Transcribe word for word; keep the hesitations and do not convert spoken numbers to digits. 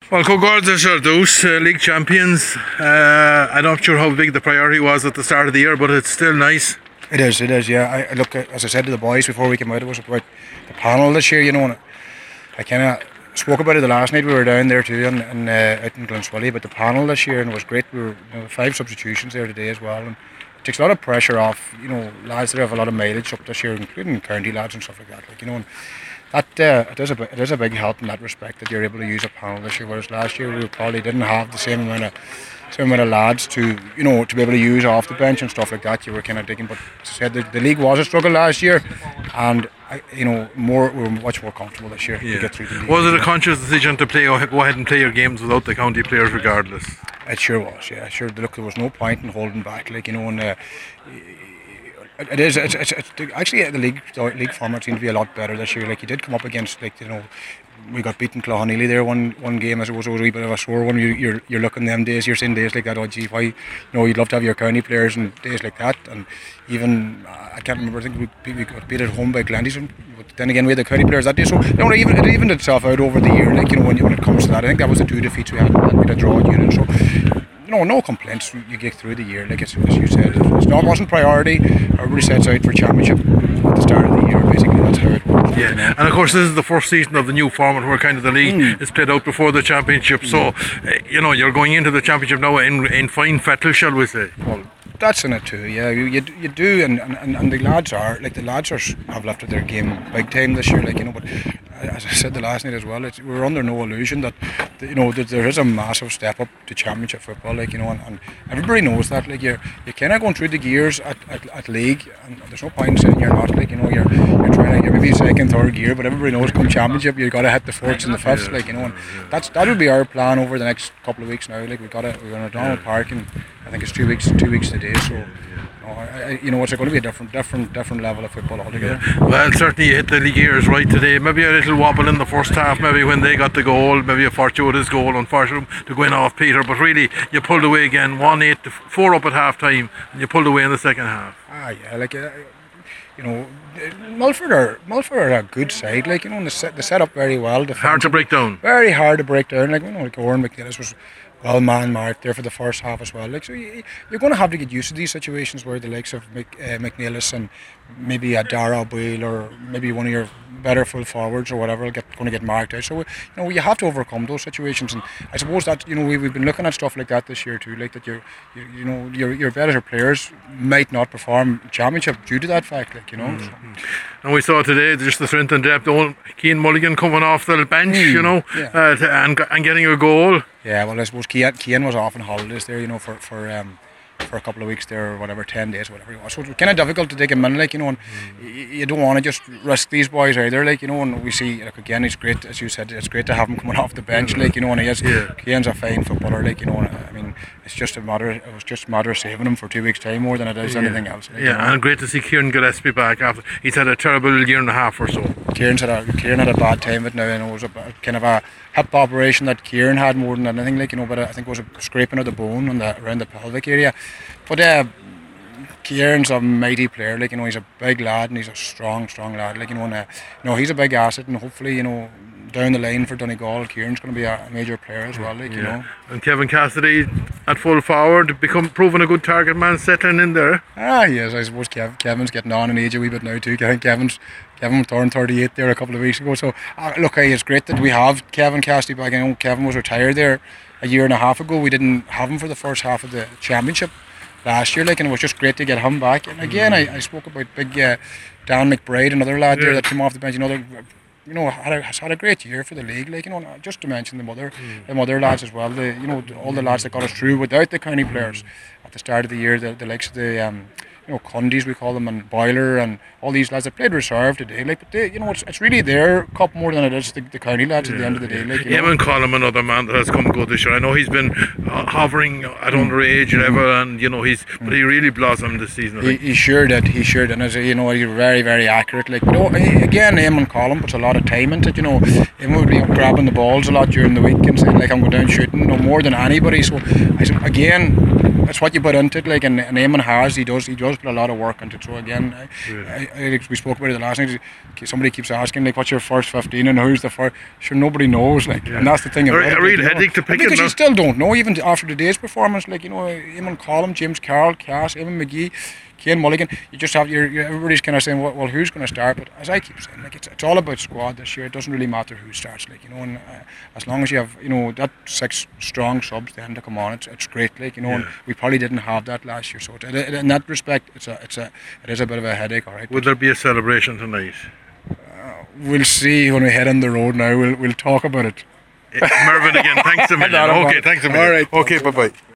Well, Cogard are Shardos, uh, league champions. Uh, I'm not sure how big the priority was at the start of the year, but it's still nice. It is, it is, yeah. I, I look, as I said to the boys before we came out, it was about the panel this year, you know. And I kind of spoke about it the last night we were down there too, and, and uh, out in Glenswilly, but the panel this year, and it was great. We were you know, five substitutions there today as well, and it takes a lot of pressure off, you know, lads that have a lot of mileage up this year, including county lads and stuff like that. Like you know, and that uh, it is a it is a big help in that respect that you're able to use a panel this year. Whereas last year we probably didn't have the same amount of same amount of lads to you know to be able to use off the bench and stuff like that. You were kind of digging, but as I said, the, the league was a struggle last year, and I, you know more we were much more comfortable this year yeah. to get through the league. Was it a conscious decision to play go ahead and play your games without the county players regardless? It sure was, yeah. Sure, look, there was no point in holding back, like you know, and uh, it is. It's, it's, it's actually the league the league format seemed to be a lot better this year. Like you did come up against, like you know, we got beaten Cloughaneely there one one game. As it was, it was a wee bit of a sore one. You, you're you're looking them days. You're seeing days like that. Oh gee, why? You know, you'd love to have your county players and days like that. And even I can't remember. I think we we got beat at home by Glendeson. But then again, we had the county players that day. So you know, even it evened itself out over the year. Like you know, when, when it comes to that, I think that was the two defeats we had, and we had a draw at Union. So. No, no complaints. You get through the year, like it's, as you said, it's not wasn't priority. Everybody sets out for championship at the start of the year. Basically, that's how it works. Yeah, and of course, this is the first season of the new format where kind of the league mm. is played out before the championship. So, uh, you know, you're going into the championship now in in fine fettle, shall we say? Well, that's in it too. Yeah, you you, you do, and, and, and the lads are like the lads are have lifted their game big time this year. Like you know, but as I said the last night as well, it's, we're under no illusion that you know that there is a massive step up to championship football. Like you know, and, and everybody knows that. Like you're you're kind of going through the gears at, at, at league, and there's no point in saying you're not. Like you know, you're you're trying to you're maybe second, third gear, but everybody knows come championship you've got to hit the fourths and the fifths. Like you know, and that's that'll be our plan over the next couple of weeks now. Like we've got to we're going to Donald Park, and I think it's two weeks two weeks today. So. You know, I, you know, it's going to be a different, different, different level of football altogether. Yeah. Well, certainly you hit the league gears right today. Maybe a little wobble in the first half, maybe when they got the goal, maybe a fortuitous goal, unfortunate to go in off Peter. But really, you pulled away again, one eight to four up at half time, and you pulled away in the second half. Ah, yeah, like uh, you know, Mulford are Mulford are a good side. Like you know, they set they set up very well. Hard to break down. Very hard to break down. Like you know, like Oran McNeilis was. Well, man marked there for the first half as well. Like so, you, you're going to have to get used to these situations where the likes of Mc, uh, McNeilis and maybe a Dara Boyle or maybe one of your better full forwards or whatever are get, going to get marked out. So you know you have to overcome those situations, and I suppose that you know we, we've been looking at stuff like that this year too. Like that, you're, you you know your your better players might not perform championship due to that fact. Like you know. Mm-hmm. So. And we saw today just the strength and depth. Old Cian Mulligan coming off the bench, mm, you know, yeah. uh, to, and and getting a goal. Yeah, well, I suppose Cian, Cian was off on holidays there, you know, for for um, for a couple of weeks there or whatever, ten days, whatever it was. So it was kind of difficult to take him in, like you know, and mm. you don't want to just risk these boys either, like you know. And we see, like again, it's great, as you said, it's great to have him coming off the bench, like you know, and he is. Yeah. Cian's a fine footballer, like you know. And, I mean, it's just a matter. It was just a matter of saving him for two weeks' time more than it is yeah. anything else. Like, yeah, you know? And great to see Kieran Gillespie back after he's had a terrible year and a half or so. Kieran's had a Kieran had a bad time of it now, and it was a kind of a hip operation that Kieran had more than anything, like you know. But I think it was a scraping of the bone on the around the pelvic area. But uh, Kieran's a mighty player, like you know. He's a big lad and he's a strong, strong lad, like you know. And uh, you know, he's a big asset, and hopefully, you know, down the line for Donegal, Kieran's going to be a major player as well, like yeah. you know. And Kevin Cassidy at full forward, become proven a good target man, settling in there. Ah, yes, I suppose Kev, Kevin's getting on in age a wee bit now too. I think Kevin's Kevin turned thirty-eight there a couple of weeks ago. So uh, look, uh, it's great that we have Kevin Cassidy back. I know Kevin was retired there a year and a half ago. We didn't have him for the first half of the championship last year, like, and it was just great to get him back. And again, mm. I, I spoke about big uh, Dan McBride, another lad yeah. there that came off the bench. You know, you know, had a, has had a great year for the league. Like you know, just to mention the mother, mm. the mother lads as well. The you know all the lads that got us through without the county players at the start of the year. The, the likes of the um, you know Cundies we call them, and Boiler and all these lads that played reserve today. Like, but they, you know, it's, it's really their cup more than it is the, the county lads yeah, at the end of the day. Like, you Eamon Collum, another man that has come good this year. I know he's been uh, hovering at mm. underage level, mm. and you know he's, mm. but he really blossomed this season. He, he sure did. He sure did. And as you know, he's very, very accurate. Like, you know, again, Eamon Collum puts a lot of time into it. You know, Eamon would be grabbing the balls a lot during the week and saying, like, I'm going down shooting, you know, more than anybody. So, I, again. it's what you put into it. Like, and, and Eamon has, he does, he does put a lot of work into it. So again, I, Really? I, I, like we spoke about it the last night. Somebody keeps asking, like, what's your first fifteen and who's the first? Sure, nobody knows. Like, Yeah. and that's the thing. A- about a it, real like, you know. headache to pick it because now. you still don't know, even after today's performance. Like, you know, Eamon Collum, James Carroll, Cass, Eamon McGee, Kane Mulligan. You just have your, your everybody's kind of saying, well, well, who's going to start? But as I keep saying, like, it's it's all about squad this year. It doesn't really matter who starts. Like, you know, and uh, as long as you have, you know, that six strong subs then to come on, it's it's great. Like, you know, and Yeah. we probably didn't have that last year. So it, it, in that respect, it's a it's a it is a bit of a headache. All right. Would there be a celebration tonight? We'll see when we head on the road. Now we'll we'll talk about it. Mervyn again, thanks a million. Not a Okay, problem. thanks a million. All right. Okay, bye bye.